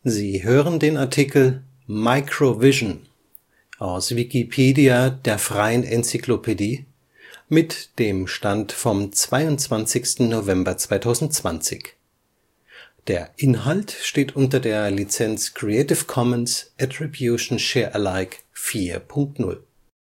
Sie hören den Artikel Microvision, aus Wikipedia, der freien Enzyklopädie. Mit dem Stand vom Der Inhalt steht unter der Lizenz Creative Commons Attribution Share Alike 4 Punkt 0.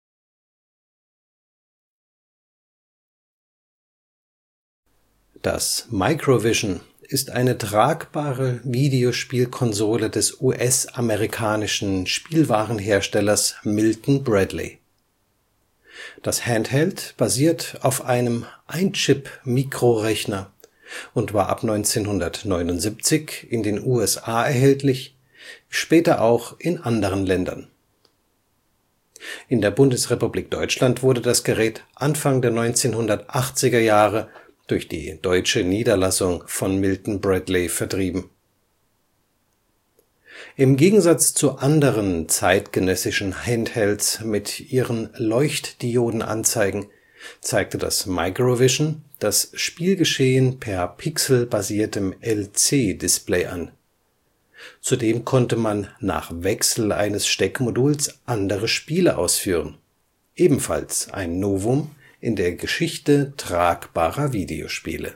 Das Microvision ist eine tragbare Videospielkonsole des US-amerikanischen Spielwarenherstellers Milton Bradley. Das Handheld basiert auf einem Ein-Chip-Mikrorechner und war ab 1979 in den USA erhältlich, später auch in anderen Ländern. In der Bundesrepublik Deutschland wurde das Gerät Anfang der 1980er Jahre durch die deutsche Niederlassung von Milton Bradley vertrieben. Im Gegensatz zu anderen zeitgenössischen Handhelds mit ihren Leuchtdiodenanzeigen zeigte das Microvision das Spielgeschehen per pixelbasiertem LC-Display an. Zudem konnte man nach Wechsel eines Steckmoduls andere Spiele ausführen, ebenfalls ein Novum in der Geschichte tragbarer Videospiele.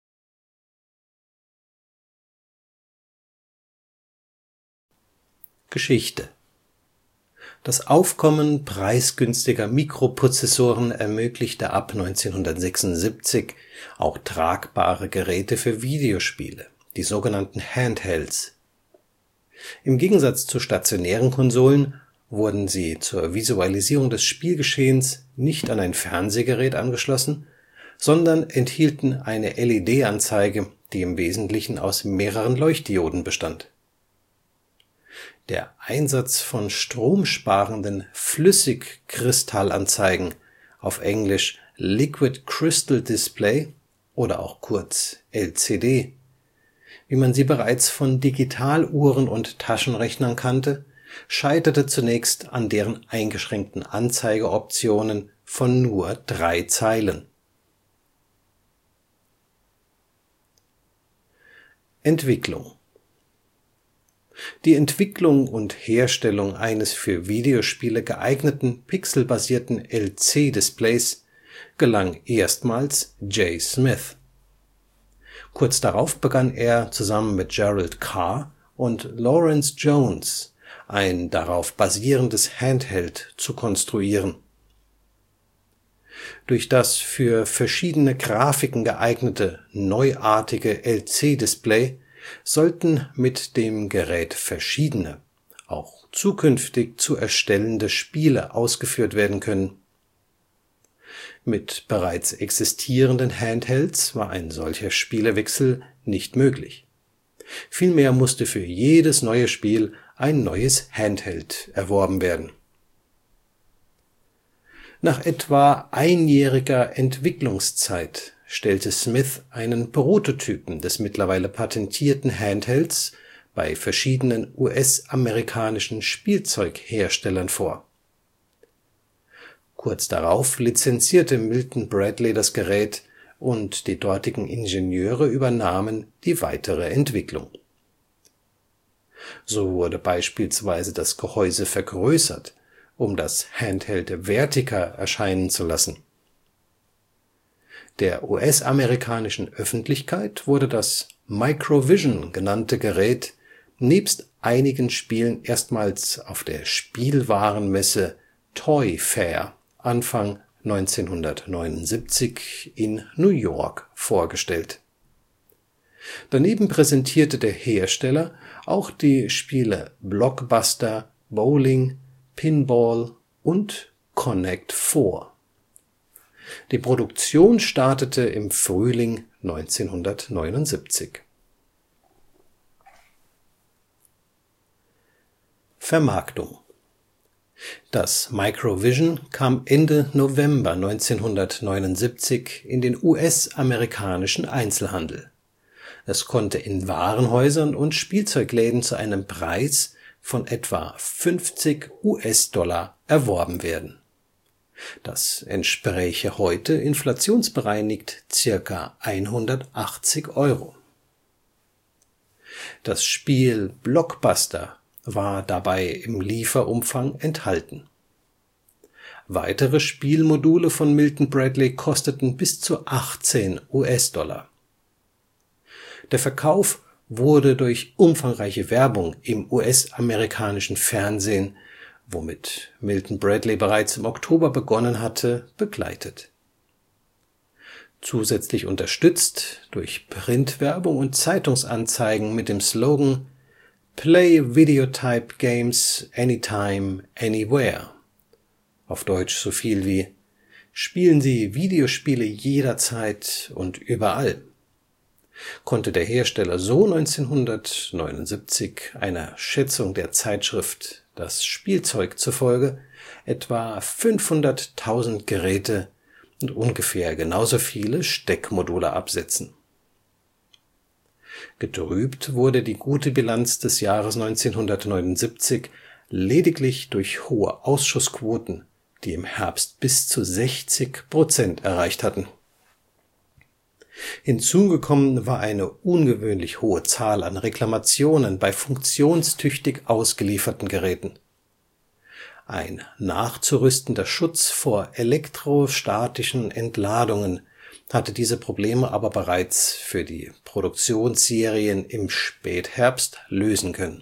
Geschichte: Das Aufkommen preisgünstiger Mikroprozessoren ermöglichte ab 1976 auch tragbare Geräte für Videospiele, die sogenannten Handhelds. Im Gegensatz zu stationären Konsolen wurden sie zur Visualisierung des Spielgeschehens nicht an ein Fernsehgerät angeschlossen, sondern enthielten eine LED-Anzeige, die im Wesentlichen aus mehreren Leuchtdioden bestand. Der Einsatz von stromsparenden Flüssigkristallanzeigen, auf Englisch Liquid Crystal Display oder auch kurz LCD, wie man sie bereits von Digitaluhren und Taschenrechnern kannte, scheiterte zunächst an deren eingeschränkten Anzeigeoptionen von nur 3 Zeilen. Entwicklung: Die Entwicklung und Herstellung eines für Videospiele geeigneten pixelbasierten LC-Displays gelang erstmals Jay Smith. Kurz darauf begann er zusammen mit Gerald Carr und Lawrence Jones ein darauf basierendes Handheld zu konstruieren. Durch das für verschiedene Grafiken geeignete neuartige LC-Display sollten mit dem Gerät verschiedene, auch zukünftig zu erstellende Spiele ausgeführt werden können. Mit bereits existierenden Handhelds war ein solcher Spielewechsel nicht möglich. Vielmehr musste für jedes neue Spiel ein neues Handheld erworben werden. Nach etwa einjähriger Entwicklungszeit stellte Smith einen Prototypen des mittlerweile patentierten Handhelds bei verschiedenen US-amerikanischen Spielzeugherstellern vor. Kurz darauf lizenzierte Milton Bradley das Gerät und die dortigen Ingenieure übernahmen die weitere Entwicklung. So wurde beispielsweise das Gehäuse vergrößert, um das Handheld wertiger erscheinen zu lassen. Der US-amerikanischen Öffentlichkeit wurde das Microvision genannte Gerät nebst einigen Spielen erstmals auf der Spielwarenmesse Toy Fair Anfang 1979 in New York vorgestellt. Daneben präsentierte der Hersteller auch die Spiele Blockbuster, Bowling, Pinball und Connect 4. Die Produktion startete im Frühling 1979. Vermarktung: Das Microvision kam Ende November 1979 in den US-amerikanischen Einzelhandel. Es konnte in Warenhäusern und Spielzeugläden zu einem Preis von etwa $50 erworben werden. Das entspräche heute inflationsbereinigt circa 180 Euro. Das Spiel Blockbuster war dabei im Lieferumfang enthalten. Weitere Spielmodule von Milton Bradley kosteten bis zu 18 US-Dollar. Der Verkauf wurde durch umfangreiche Werbung im US-amerikanischen Fernsehen, womit Milton Bradley bereits im Oktober begonnen hatte, begleitet. Zusätzlich unterstützt durch Printwerbung und Zeitungsanzeigen mit dem Slogan Play Videotype Games Anytime, Anywhere. Auf Deutsch so viel wie Spielen Sie Videospiele jederzeit und überall. Konnte der Hersteller so 1979 einer Schätzung der Zeitschrift Das Spielzeug zufolge etwa 500.000 Geräte und ungefähr genauso viele Steckmodule absetzen. Getrübt wurde die gute Bilanz des Jahres 1979 lediglich durch hohe Ausschussquoten, die im Herbst bis zu 60% erreicht hatten. Hinzugekommen war eine ungewöhnlich hohe Zahl an Reklamationen bei funktionstüchtig ausgelieferten Geräten. Ein nachzurüstender Schutz vor elektrostatischen Entladungen hatte diese Probleme aber bereits für die Produktionsserien im Spätherbst lösen können.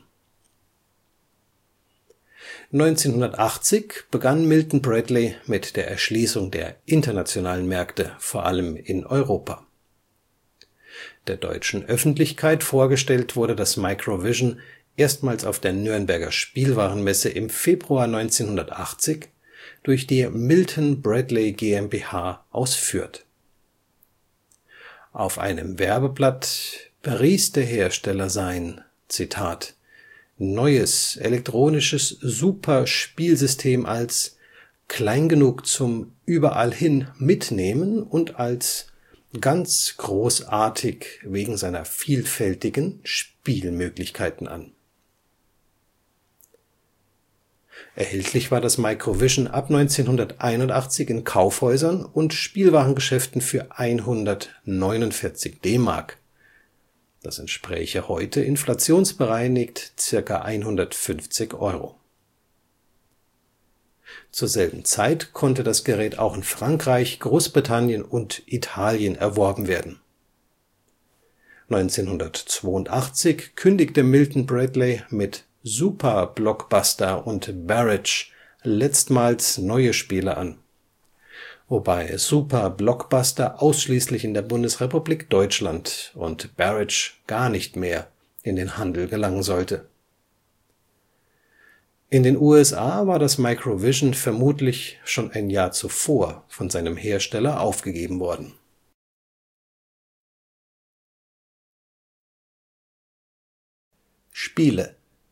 1980 begann Milton Bradley mit der Erschließung der internationalen Märkte, vor allem in Europa. Der deutschen Öffentlichkeit vorgestellt wurde das Microvision erstmals auf der Nürnberger Spielwarenmesse im Februar 1980 durch die Milton Bradley GmbH aus Fürth. Auf einem Werbeblatt pries der Hersteller sein „ neues elektronisches Super-Spielsystem als klein genug zum überall hin mitnehmen und als ganz großartig wegen seiner vielfältigen Spielmöglichkeiten an. Erhältlich war das Microvision ab 1981 in Kaufhäusern und Spielwarengeschäften für 149 D-Mark. Das entspräche heute inflationsbereinigt ca. 150 Euro. Zur selben Zeit konnte das Gerät auch in Frankreich, Großbritannien und Italien erworben werden. 1982 kündigte Milton Bradley mit Super Blockbuster und Barrage letztmals neue Spiele an, wobei Super Blockbuster ausschließlich in der Bundesrepublik Deutschland und Barrage gar nicht mehr in den Handel gelangen sollte. In den USA war das Microvision vermutlich schon ein Jahr zuvor von seinem Hersteller aufgegeben worden. Spiele.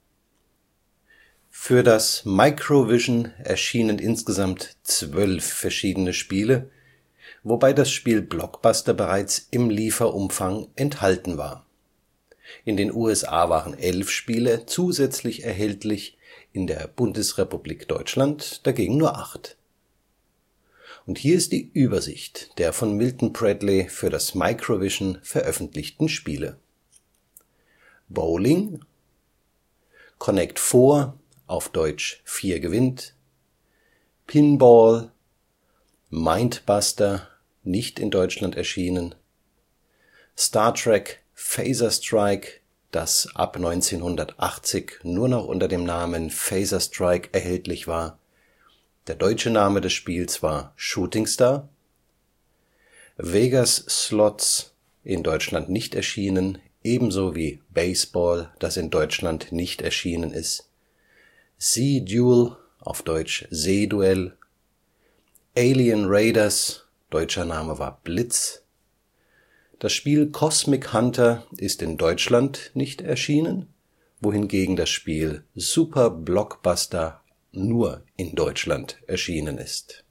Für das Microvision erschienen insgesamt 12 verschiedene Spiele, wobei das Spiel Blockbuster bereits im Lieferumfang enthalten war. In den USA waren 11 Spiele zusätzlich erhältlich, in der Bundesrepublik Deutschland dagegen nur 8. Und hier ist die Übersicht der von Milton Bradley für das Microvision veröffentlichten Spiele: Bowling, Connect 4 auf Deutsch 4 gewinnt, Pinball, Mindbuster, nicht in Deutschland erschienen, Star Trek Phaser Strike, das ab 1980 nur noch unter dem Namen Phaser Strike erhältlich war. Der deutsche Name des Spiels war Shooting Star. Vegas Slots, in Deutschland nicht erschienen, ebenso wie Baseball, das in Deutschland nicht erschienen ist. Sea Duel, auf Deutsch Seeduell. Alien Raiders, deutscher Name war Blitz. Das Spiel Cosmic Hunter ist in Deutschland nicht erschienen, wohingegen das Spiel Super Blockbuster nur in Deutschland erschienen ist.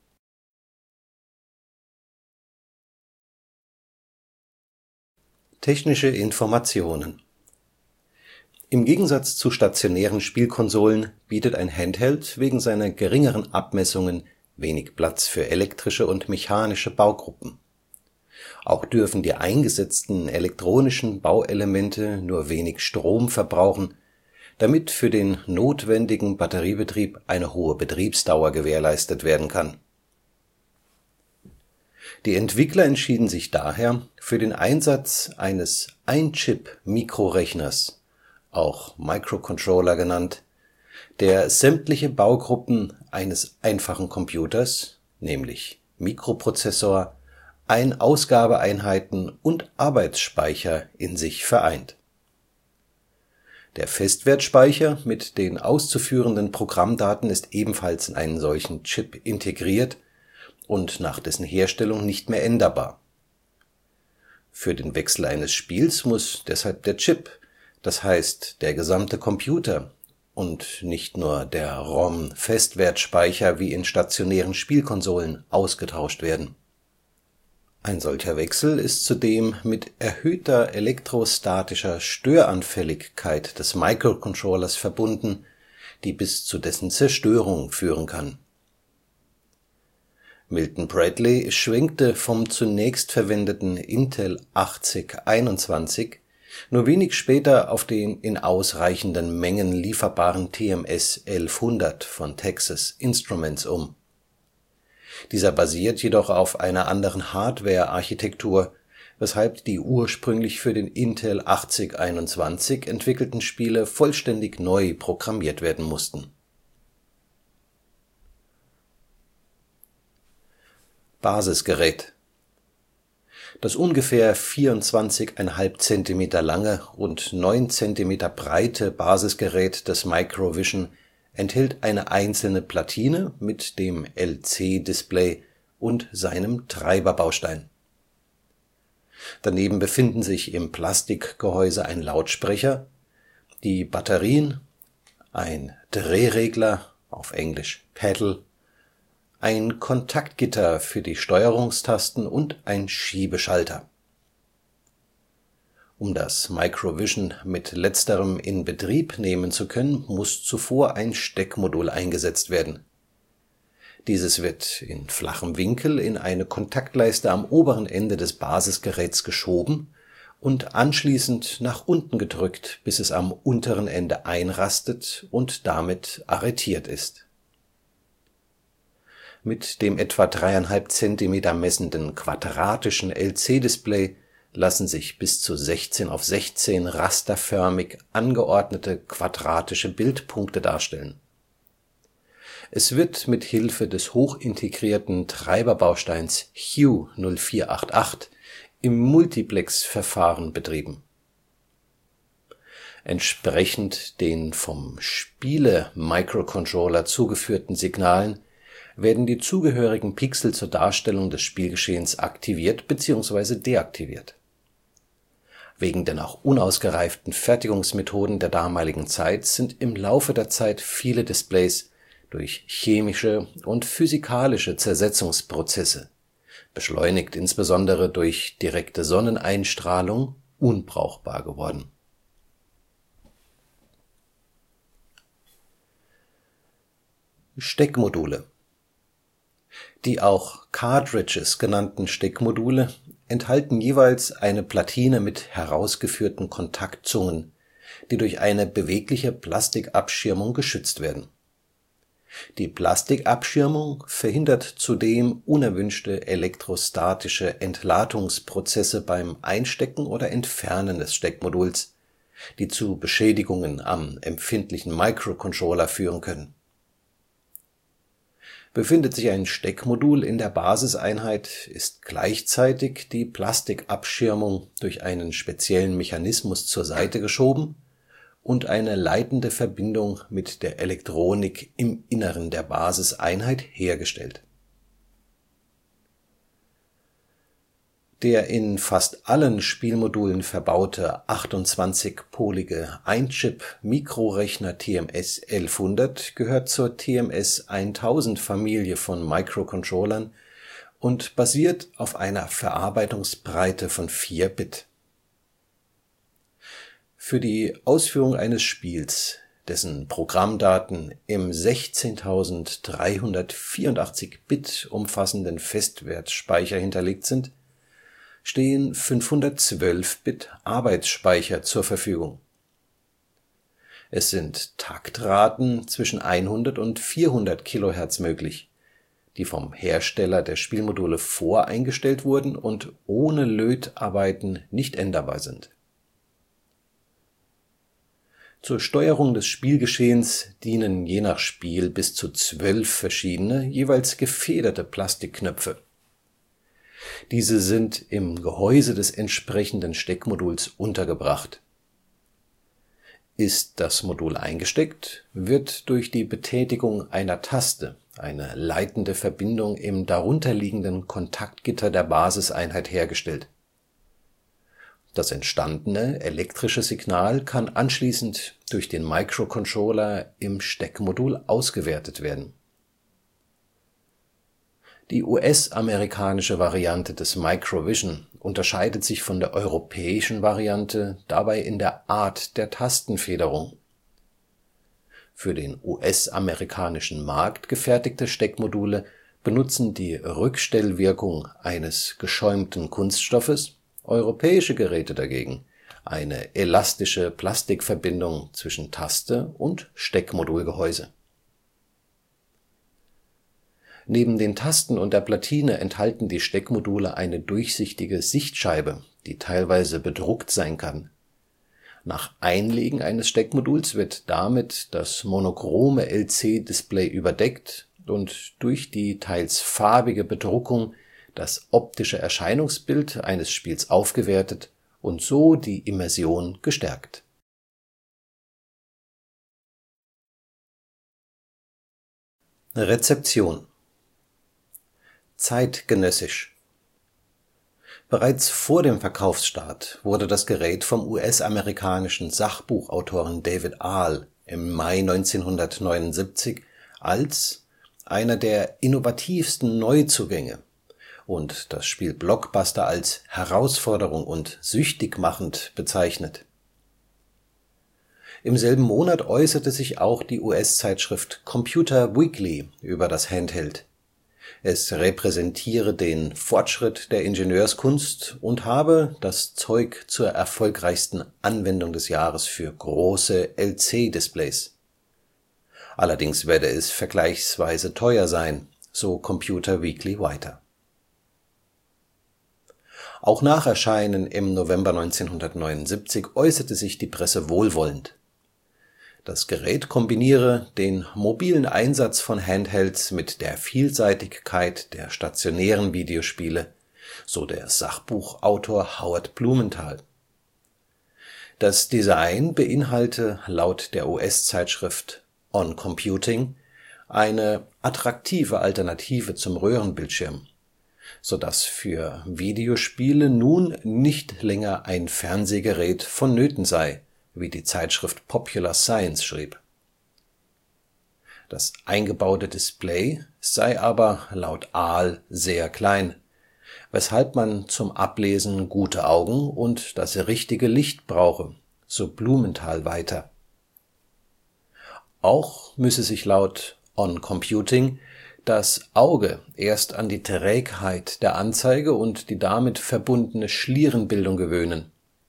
Technische Informationen. Im Gegensatz zu stationären Spielkonsolen bietet ein Handheld wegen seiner geringeren Abmessungen wenig Platz für elektrische und mechanische Baugruppen. Auch dürfen die eingesetzten elektronischen Bauelemente nur wenig Strom verbrauchen, damit für den notwendigen Batteriebetrieb eine hohe Betriebsdauer gewährleistet werden kann. Die Entwickler entschieden sich daher für den Einsatz eines Ein-Chip-Mikrorechners, auch Microcontroller genannt, der sämtliche Baugruppen eines einfachen Computers, nämlich Mikroprozessor, Ein-Ausgabeeinheiten und Arbeitsspeicher in sich vereint. Der Festwertspeicher mit den auszuführenden Programmdaten ist ebenfalls in einen solchen Chip integriert und nach dessen Herstellung nicht mehr änderbar. Für den Wechsel eines Spiels muss deshalb der Chip, das heißt der gesamte Computer und nicht nur der ROM-Festwertspeicher wie in stationären Spielkonsolen, ausgetauscht werden. Ein solcher Wechsel ist zudem mit erhöhter elektrostatischer Störanfälligkeit des Microcontrollers verbunden, die bis zu dessen Zerstörung führen kann. Milton Bradley schwenkte vom zunächst verwendeten Intel 8021 nur wenig später auf den in ausreichenden Mengen lieferbaren TMS 1100 von Texas Instruments um. Dieser basiert jedoch auf einer anderen Hardware-Architektur, weshalb die ursprünglich für den Intel 8021 entwickelten Spiele vollständig neu programmiert werden mussten. Basisgerät: Das ungefähr 24,5 Zentimeter lange und 9 Zentimeter breite Basisgerät des Microvision enthält eine einzelne Platine mit dem LC-Display und seinem Treiberbaustein. Daneben befinden sich im Plastikgehäuse ein Lautsprecher, die Batterien, ein Drehregler (englisch Pedal), ein Kontaktgitter für die Steuerungstasten und ein Schiebeschalter. Um das Microvision mit letzterem in Betrieb nehmen zu können, muss zuvor ein Steckmodul eingesetzt werden. Dieses wird in flachem Winkel in eine Kontaktleiste am oberen Ende des Basisgeräts geschoben und anschließend nach unten gedrückt, bis es am unteren Ende einrastet und damit arretiert ist. Mit dem etwa 3,5 Zentimeter messenden quadratischen LC-Display lassen sich bis zu 16 auf 16 rasterförmig angeordnete quadratische Bildpunkte darstellen. Es wird mit Hilfe des hochintegrierten Treiberbausteins Hue 0488 im Multiplex-Verfahren betrieben. Entsprechend den vom Spiele-Microcontroller zugeführten Signalen werden die zugehörigen Pixel zur Darstellung des Spielgeschehens aktiviert bzw. deaktiviert. Wegen der noch unausgereiften Fertigungsmethoden der damaligen Zeit sind im Laufe der Zeit viele Displays durch chemische und physikalische Zersetzungsprozesse, beschleunigt insbesondere durch direkte Sonneneinstrahlung, unbrauchbar geworden. Steckmodule: Die auch Cartridges genannten Steckmodule enthalten jeweils eine Platine mit herausgeführten Kontaktzungen, die durch eine bewegliche Plastikabschirmung geschützt werden. Die Plastikabschirmung verhindert zudem unerwünschte elektrostatische Entladungsprozesse beim Einstecken oder Entfernen des Steckmoduls, die zu Beschädigungen am empfindlichen Microcontroller führen können. Befindet sich ein Steckmodul in der Basiseinheit, ist gleichzeitig die Plastikabschirmung durch einen speziellen Mechanismus zur Seite geschoben und eine leitende Verbindung mit der Elektronik im Inneren der Basiseinheit hergestellt. Der in fast allen Spielmodulen verbaute 28-polige Ein-Chip-Mikrorechner TMS 1100 gehört zur TMS-1000-Familie von Microcontrollern und basiert auf einer Verarbeitungsbreite von 4 Bit. Für die Ausführung eines Spiels, dessen Programmdaten im 16.384 Bit umfassenden Festwertspeicher hinterlegt sind, stehen 512-Bit Arbeitsspeicher zur Verfügung. Es sind Taktraten zwischen 100 und 400 kHz möglich, die vom Hersteller der Spielmodule voreingestellt wurden und ohne Lötarbeiten nicht änderbar sind. Zur Steuerung des Spielgeschehens dienen je nach Spiel bis zu 12 verschiedene, jeweils gefederte Plastikknöpfe. Diese sind im Gehäuse des entsprechenden Steckmoduls untergebracht. Ist das Modul eingesteckt, wird durch die Betätigung einer Taste eine leitende Verbindung im darunterliegenden Kontaktgitter der Basiseinheit hergestellt. Das entstandene elektrische Signal kann anschließend durch den Microcontroller im Steckmodul ausgewertet werden. Die US-amerikanische Variante des Microvision unterscheidet sich von der europäischen Variante dabei in der Art der Tastenfederung. Für den US-amerikanischen Markt gefertigte Steckmodule benutzen die Rückstellwirkung eines geschäumten Kunststoffes, europäische Geräte dagegen eine elastische Plastikverbindung zwischen Taste und Steckmodulgehäuse. Neben den Tasten und der Platine enthalten die Steckmodule eine durchsichtige Sichtscheibe, die teilweise bedruckt sein kann. Nach Einlegen eines Steckmoduls wird damit das monochrome LC-Display überdeckt und durch die teils farbige Bedruckung das optische Erscheinungsbild eines Spiels aufgewertet und so die Immersion gestärkt. Rezeption. Zeitgenössisch. Bereits vor dem Verkaufsstart wurde das Gerät vom US-amerikanischen Sachbuchautoren David Ahl im Mai 1979 als einer der innovativsten Neuzugänge und das Spiel Blockbuster als Herausforderung und süchtig machend bezeichnet. Im selben Monat äußerte sich auch die US-Zeitschrift Computer Weekly über das Handheld. Es repräsentiere den Fortschritt der Ingenieurskunst und habe das Zeug zur erfolgreichsten Anwendung des Jahres für große LC-Displays. Allerdings werde es vergleichsweise teuer sein, so Computer Weekly weiter. Auch nach Erscheinen im November 1979 äußerte sich die Presse wohlwollend. Das Gerät kombiniere den mobilen Einsatz von Handhelds mit der Vielseitigkeit der stationären Videospiele, so der Sachbuchautor Howard Blumenthal. Das Design beinhalte laut der US-Zeitschrift On Computing eine attraktive Alternative zum Röhrenbildschirm, sodass für Videospiele nun nicht länger ein Fernsehgerät vonnöten sei, wie die Zeitschrift Popular Science schrieb. Das eingebaute Display sei aber laut Ahl sehr klein, weshalb man zum Ablesen gute Augen und das richtige Licht brauche, so Blumenthal weiter. Auch müsse sich laut On Computing das Auge erst an die Trägheit der Anzeige und die damit verbundene Schlierenbildung gewöhnen.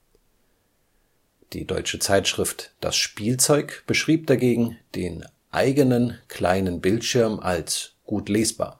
Die deutsche Zeitschrift Das Spielzeug beschrieb dagegen den eigenen kleinen Bildschirm als gut lesbar.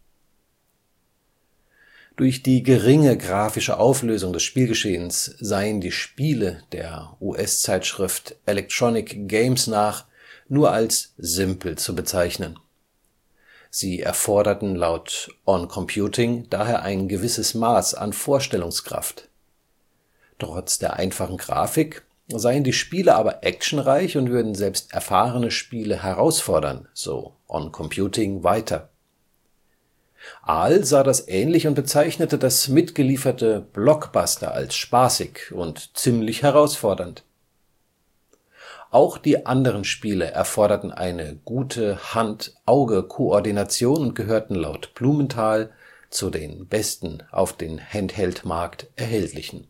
Durch die geringe grafische Auflösung des Spielgeschehens seien die Spiele der US-Zeitschrift Electronic Games nach nur als simpel zu bezeichnen. Sie erforderten laut On Computing daher ein gewisses Maß an Vorstellungskraft. Trotz der einfachen Grafik seien die Spiele aber actionreich und würden selbst erfahrene Spiele herausfordern, so On Computing weiter. Ahl sah das ähnlich und bezeichnete das mitgelieferte Blockbuster als spaßig und ziemlich herausfordernd. Auch die anderen Spiele erforderten eine gute Hand-Auge-Koordination und gehörten laut Blumenthal zu den besten auf den Handheld-Markt erhältlichen.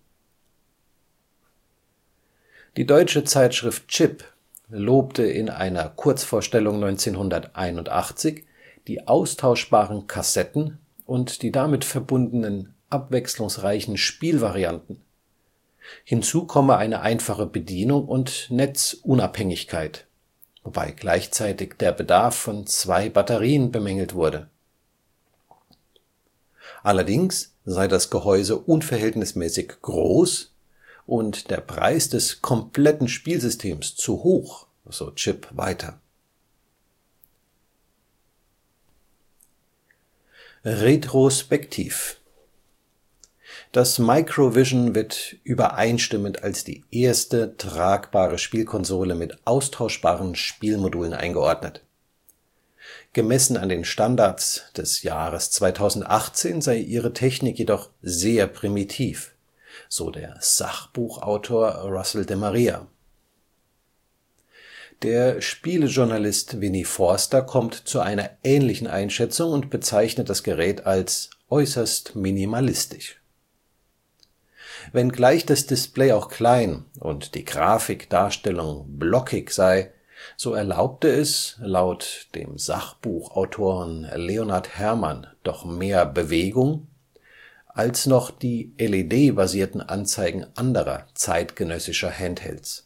Die deutsche Zeitschrift Chip lobte in einer Kurzvorstellung 1981 die austauschbaren Kassetten und die damit verbundenen abwechslungsreichen Spielvarianten. Hinzu komme eine einfache Bedienung und Netzunabhängigkeit, wobei gleichzeitig der Bedarf von 2 Batterien bemängelt wurde. Allerdings sei das Gehäuse unverhältnismäßig groß und der Preis des kompletten Spielsystems zu hoch, so Chip weiter. Retrospektiv. Das Microvision wird übereinstimmend als die erste tragbare Spielkonsole mit austauschbaren Spielmodulen eingeordnet. Gemessen an den Standards des Jahres 2018 sei ihre Technik jedoch sehr primitiv, so der Sachbuchautor Russell de Maria. Der Spielejournalist Winnie Forster kommt zu einer ähnlichen Einschätzung und bezeichnet das Gerät als äußerst minimalistisch. Wenngleich das Display auch klein und die Grafikdarstellung blockig sei, so erlaubte es laut dem Sachbuchautoren Leonhard Herrmann doch mehr Bewegung als noch die LED-basierten Anzeigen anderer zeitgenössischer Handhelds.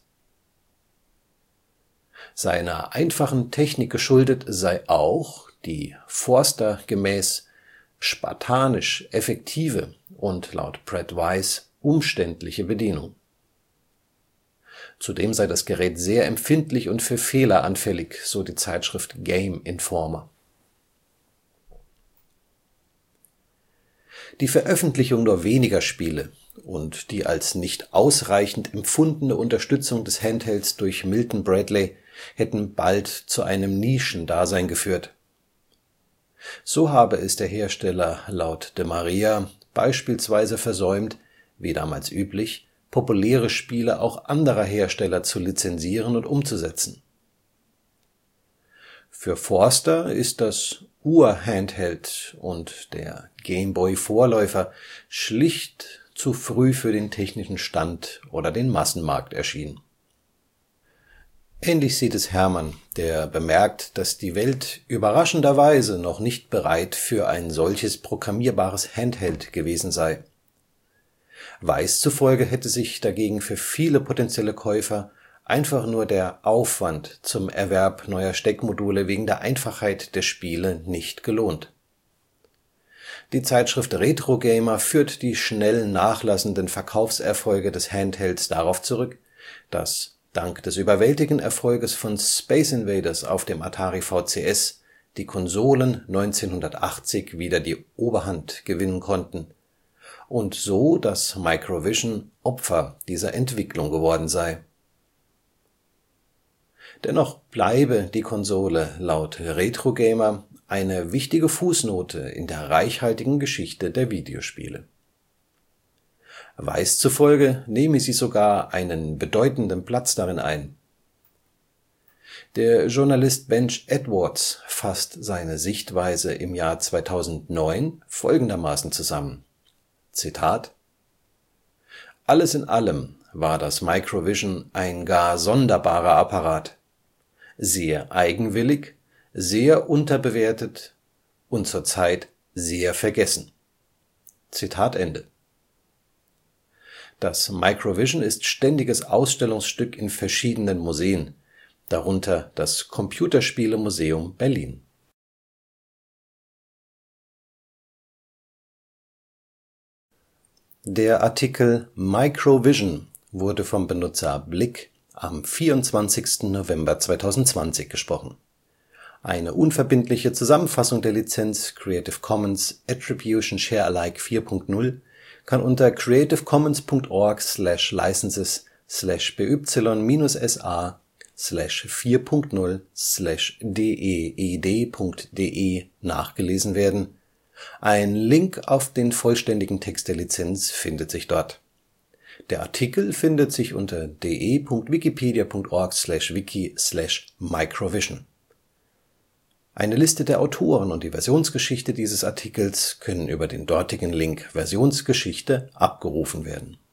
Seiner einfachen Technik geschuldet sei auch die Forster gemäß spartanisch effektive und laut Brett Weiss umständliche Bedienung. Zudem sei das Gerät sehr empfindlich und für Fehler anfällig, so die Zeitschrift Game Informer. Die Veröffentlichung nur weniger Spiele und die als nicht ausreichend empfundene Unterstützung des Handhelds durch Milton Bradley hätten bald zu einem Nischendasein geführt. So habe es der Hersteller laut de Maria beispielsweise versäumt, wie damals üblich, populäre Spiele auch anderer Hersteller zu lizenzieren und umzusetzen. Für Forster ist das Ur-Handheld und der Game-Boy-Vorläufer schlicht zu früh für den technischen Stand oder den Massenmarkt erschienen. Ähnlich sieht es Herrmann, der bemerkt, dass die Welt überraschenderweise noch nicht bereit für ein solches programmierbares Handheld gewesen sei. Weiss zufolge hätte sich dagegen für viele potenzielle Käufer einfach nur der Aufwand zum Erwerb neuer Steckmodule wegen der Einfachheit der Spiele nicht gelohnt. Die Zeitschrift Retro Gamer führt die schnell nachlassenden Verkaufserfolge des Handhelds darauf zurück, dass dank des überwältigenden Erfolges von Space Invaders auf dem Atari VCS die Konsolen 1980 wieder die Oberhand gewinnen konnten und so das Microvision Opfer dieser Entwicklung geworden sei. Dennoch bleibe die Konsole laut Retro Gamer eine wichtige Fußnote in der reichhaltigen Geschichte der Videospiele. Weiss zufolge nehme sie sogar einen bedeutenden Platz darin ein. Der Journalist Benj Edwards fasst seine Sichtweise im Jahr 2009 folgendermaßen zusammen: Zitat: Alles in allem war das Microvision ein gar sonderbarer Apparat. Sehr eigenwillig, sehr unterbewertet und zurzeit sehr vergessen. Zitat Ende. Das Microvision ist ständiges Ausstellungsstück in verschiedenen Museen, darunter das Computerspielemuseum Berlin. Der Artikel Microvision wurde vom Benutzer Blick am 24. November 2020 gesprochen. Eine unverbindliche Zusammenfassung der Lizenz Creative Commons Attribution Share Alike 4.0 kann unter creativcommons.org/licenses/4.0/deed.de nachgelesen werden. Ein Link auf den vollständigen Text der Lizenz findet sich dort. Der Artikel findet sich unter de.wikipedia.org/wiki/microvision. Eine Liste der Autoren und die Versionsgeschichte dieses Artikels können über den dortigen Link Versionsgeschichte abgerufen werden